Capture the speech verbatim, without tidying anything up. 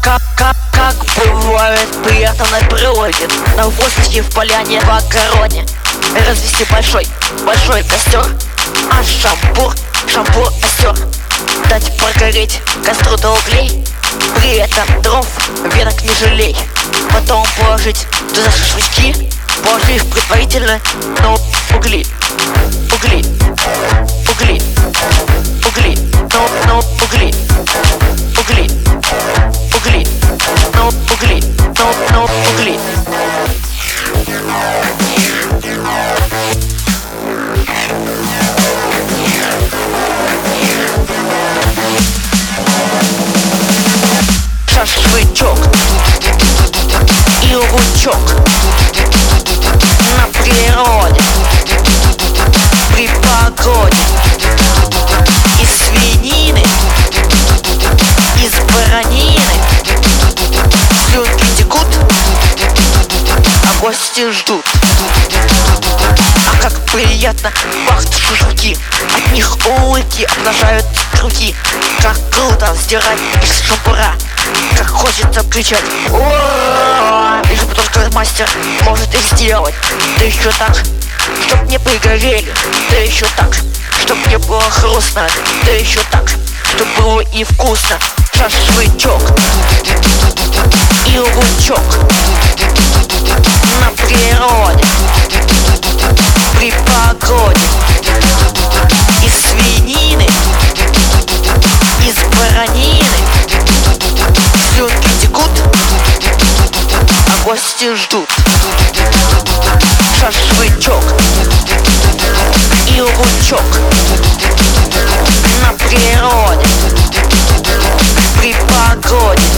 Как, как, как бывает приятно на природе, на воздухе, в поляне, в огороде. Развести большой, большой костер, а шампур, шампур остер. Дать прогореть костру до углей, при этом дров, веток не жалей. Потом положить туда шашлычки, положив предварительно на угли, угли, угли, угли, на, на угли, угли, угли, на угли, на, на угли. Шашлычок и лучок на природе, при погоде. Из свинины, из баранины слюнки текут, а гости ждут. А как приятно пахнут шашлыки, от них улыбки обнажают руки. Как круто сдирать их с шампура, как хочется кричать ура! Лишь бы только мастер может их сделать. Да еще так, чтоб не пригорели. Да еще так, чтоб не было хрустно. Да еще так, чтоб было и вкусно. Шашлычок и лучок на природе, при погоде. Из свинины, из баранины слюнки текут, а гости ждут. Шашлычок и лучок на природе, при погоде.